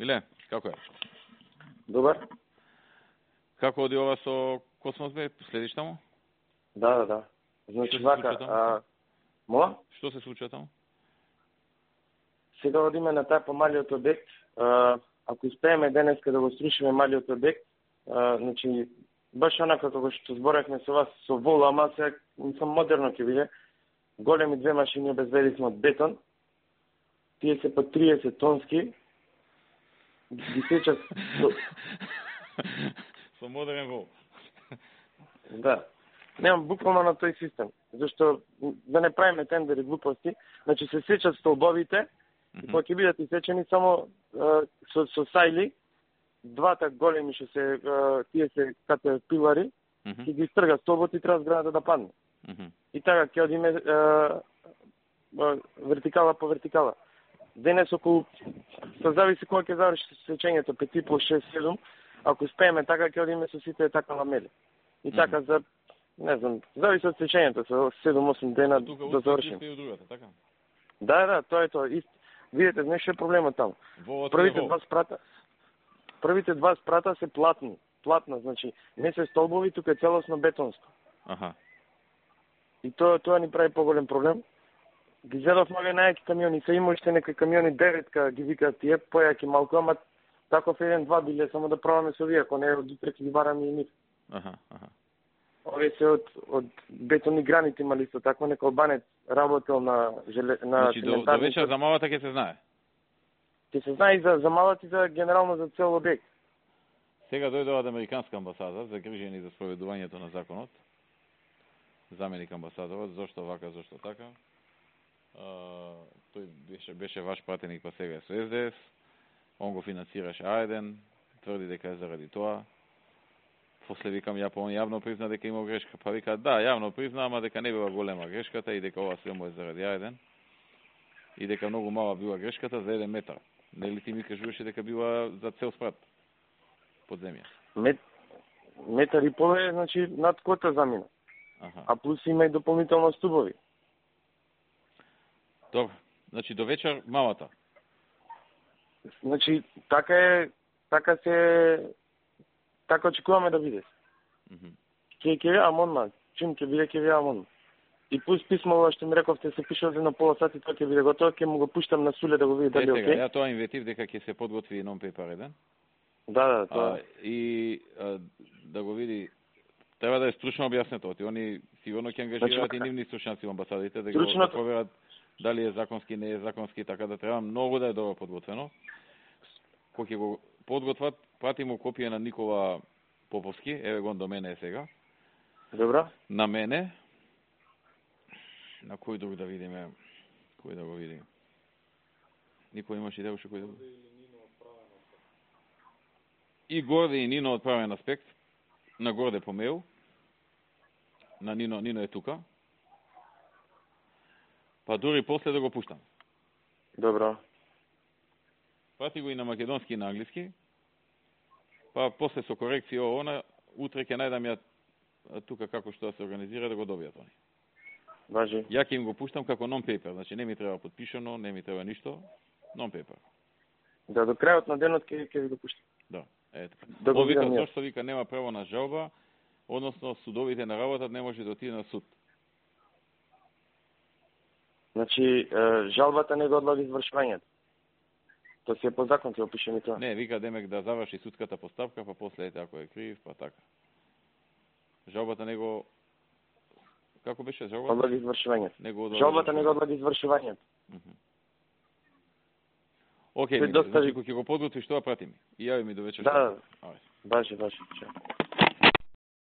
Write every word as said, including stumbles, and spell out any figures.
Миле, како е? Добар. Како оди ова со Космос Б? Следиш таму? Да, да, да. Значи вака, а мо? Што се случува таму? Сега одиме на тај помалиот објект. А, ако успееме денеска да го струшиме малиот објект, а, значи баш онака како што зборевме со вас со вола, ама сега мислам модерно ќе биде. Големи две машини обезбедивме од бетон. Тие се по триесет тонски. Ги сечат со... со модерен вол. Да. Немам буквално на тој систем, зашто да не правиме тендери глупости, значи се сечат столбовите, mm-hmm. и кога ќе бидат исечени само а, со, со сајли, двата големи што се а, тие се кате пилари, mm-hmm. ќе ги стрга столбот и треба зградата да падне. Mm-hmm. И така ќе одиме а, а, вертикала по вертикала. Денес околу, се зависи кога ќе заврши сечењето, пет и пол, шест, седум, ако успееме така ќе одиме со сите така ламели. И mm-hmm. така за, не знам, зависи од сечењето, со седум-осум дена да завршим. Другата, така? Да, да, тоа е тоа. Ист. Видете, знаеш што е проблемот таму. Првите два спрата, првите два спрата се платни. Платна, значи, не се столбови, тука е целосно бетонско. Аха. И тоа тоа ни прави поголем проблем. Ги зедов многу најаки камиони, се има уште некои камиони деветка ги викаат тие, појаки малку, ама таков еден-два биле, само да пробаме со вие, ако не од утре ќе ги бараме и нив. Аха, аха. Овие се од, од бетонни граните имали исто такво, нека албанец работел на желе, на значи, до, до вечер за малата ќе се знае. Ќе се знае и за, за малата и за генерално за цел објект. Сега дојде од американска амбасада, загрижени за спроведувањето на законот. Заменик амбасадорот, зошто вака, зошто така. Uh, тој беше, беше ваш пратеник, па сега е со С Д С. Он го финансираше А еден, тврди дека е заради тоа. После викам ја, па он јавно призна дека имал грешка. Па вика, да, јавно призна, ама дека не била голема грешката и дека ова се му е заради А еден. И дека многу мала била грешката за еден метар. Нели ти ми кажуваше дека била за цел спрат под земја? Мет, метар и пол е, значи, над кота замина. Аха. А плюс има и дополнително стубови. Добро. Значи до вечер малата. Значи така е, така се така очекуваме да биде. Мхм. Ке ке амонма, чим ќе биде ќе амон. И пуст писмо што ми рековте се пише за на пола сати, тоа ќе биде готово, ќе му го пуштам на суле да го види дали е окей. Ја тоа инвестив дека ќе се подготви нон пейпер еден. Да, да, тоа. А, и а, да го види, треба да е стручно објаснето, ти они сигурно ќе ангажираат значи, и нивни стручњаци во амбасадите да стручно... го проверат дали е законски, не е законски, така да треба многу да е добро подготвено. Кога ќе го подготват, прати му копија на Никола Поповски, еве го до мене е сега. Добро. На мене. На кој друг да видиме? Кој да го види? Никој имаш идеја уште кој да го види? И Горде и Нино отправен аспект. На Горде по мейл. На Нино, Нино е тука. Па дури после да го пуштам. Добро. Прати го и на македонски и на англиски. Па после со корекција она, утре ќе најдам ја тука како што да се организира да го добијат они. Важи. Ја ќе им го пуштам како non-paper, значи не ми треба подпишано, не ми треба ништо, non-paper. Да, до крајот на денот ќе ќе ви го пуштам. Да, ето. Да го вика зошто вика нема право на жалба, односно судовите на работат не може да отиде на суд. Значи, жалбата не го одлаги извршувањето. Тоа си е по закон, ќе опишеме тоа. Не, вика демек да заврши судската постапка, па после ете ако е крив, па така. Жалбата не го како беше жалбата? Одлаги извршувањето. Не го одлаги жалбата не го одлаги извршувањето. Мхм. Океј, okay, значи кога ќе го подготвиш тоа прати ми. И јави ми до вечер. Да, баше, баше.